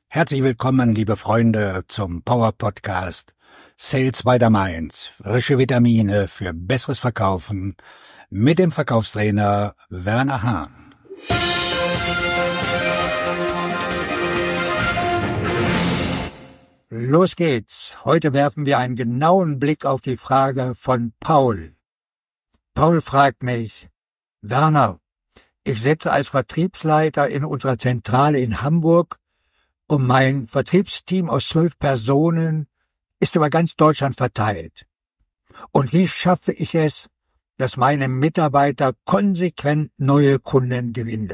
Herzlich willkommen, liebe Freunde, zum Power Podcast Sales by the Mainz. Frische Vitamine für besseres Verkaufen mit dem Verkaufstrainer Werner Hahn. Los geht's. Heute werfen wir einen genauen Blick auf die Frage von Paul. Paul fragt mich: Werner, ich sitze als Vertriebsleiter in unserer Zentrale in Hamburg und mein Vertriebsteam aus 12 Personen ist über ganz Deutschland verteilt. Und wie schaffe ich es, dass meine Mitarbeiter konsequent neue Kunden gewinnen?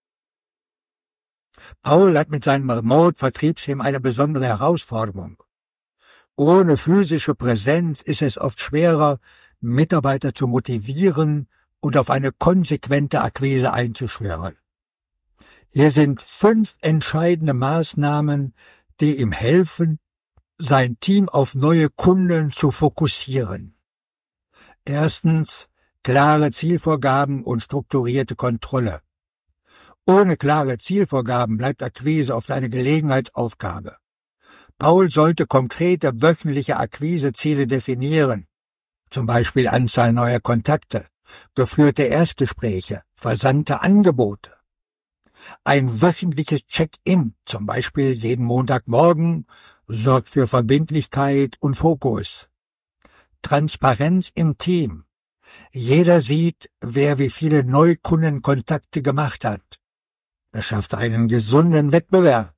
Paul hat mit seinem Remote-Vertriebsteam eine besondere Herausforderung. Ohne physische Präsenz ist es oft schwerer, Mitarbeiter zu motivieren und auf eine konsequente Akquise einzuschwören. Hier sind 5 entscheidende Maßnahmen, die ihm helfen, sein Team auf neue Kunden zu fokussieren. Erstens, klare Zielvorgaben und strukturierte Kontrolle. Ohne klare Zielvorgaben bleibt Akquise oft eine Gelegenheitsaufgabe. Paul sollte konkrete wöchentliche Akquiseziele definieren, zum Beispiel Anzahl neuer Kontakte, geführte Erstgespräche, versandte Angebote. Ein wöchentliches Check-in, zum Beispiel jeden Montagmorgen, sorgt für Verbindlichkeit und Fokus. Transparenz im Team. Jeder sieht, wer wie viele Neukundenkontakte gemacht hat. Das schafft einen gesunden Wettbewerb.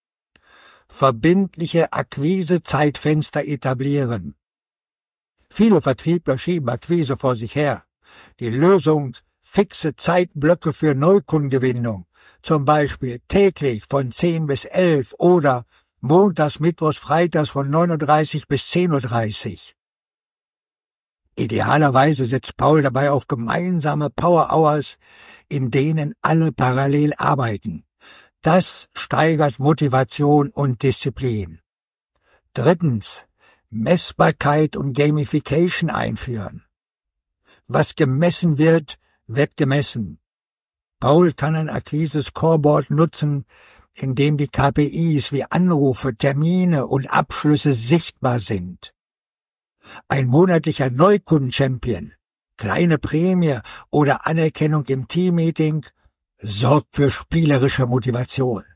Verbindliche Akquise-Zeitfenster etablieren. Viele Vertriebler schieben Akquise vor sich her. Die Lösung: fixe Zeitblöcke für Neukundengewinnung, zum Beispiel täglich von 10 bis 11 oder montags, mittwochs, freitags von 9:30 bis 10:30 Uhr. Idealerweise setzt Paul dabei auf gemeinsame Power Hours, in denen alle parallel arbeiten. Das steigert Motivation und Disziplin. Drittens, Messbarkeit und Gamification einführen. Was gemessen wird, wird gemessen. Paul kann ein Akquise-Scoreboard nutzen, in dem die KPIs wie Anrufe, Termine und Abschlüsse sichtbar sind. Ein monatlicher Neukunden-Champion, kleine Prämie oder Anerkennung im Teammeeting sorgt für spielerische Motivation.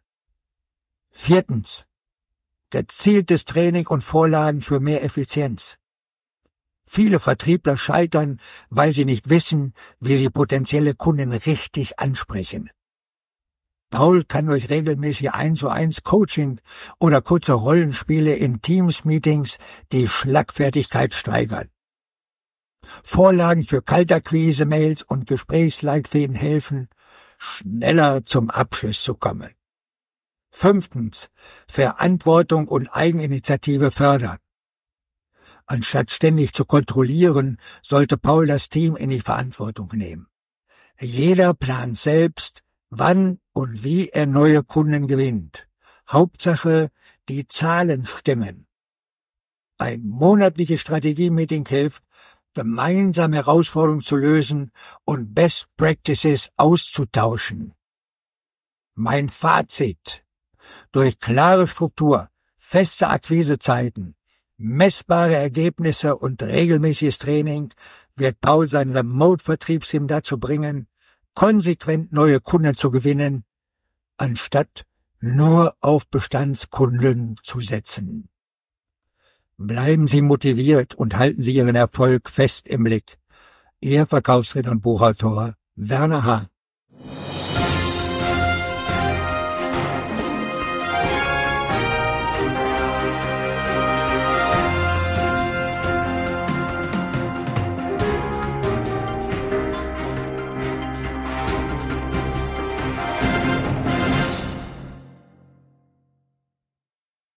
Viertens, gezieltes Training und Vorlagen für mehr Effizienz. Viele Vertriebler scheitern, weil sie nicht wissen, wie sie potenzielle Kunden richtig ansprechen. Paul kann durch regelmäßige 1:1 Coaching oder kurze Rollenspiele in Teams-Meetings die Schlagfertigkeit steigern. Vorlagen für Kaltakquise-Mails und Gesprächsleitfäden helfen, schneller zum Abschluss zu kommen. Fünftens, Verantwortung und Eigeninitiative fördern. Anstatt ständig zu kontrollieren, sollte Paul das Team in die Verantwortung nehmen. Jeder plant selbst, wann und wie er neue Kunden gewinnt. Hauptsache, die Zahlen stimmen. Ein monatliches Strategie-Meeting hilft, gemeinsam Herausforderungen zu lösen und Best Practices auszutauschen. Mein Fazit: Durch klare Struktur, feste Akquisezeiten, messbare Ergebnisse und regelmäßiges Training wird Paul sein Remote-Vertriebsteam dazu bringen, konsequent neue Kunden zu gewinnen, anstatt nur auf Bestandskunden zu setzen. Bleiben Sie motiviert und halten Sie Ihren Erfolg fest im Blick. Ihr Verkaufsredner und Buchautor Werner Hahn.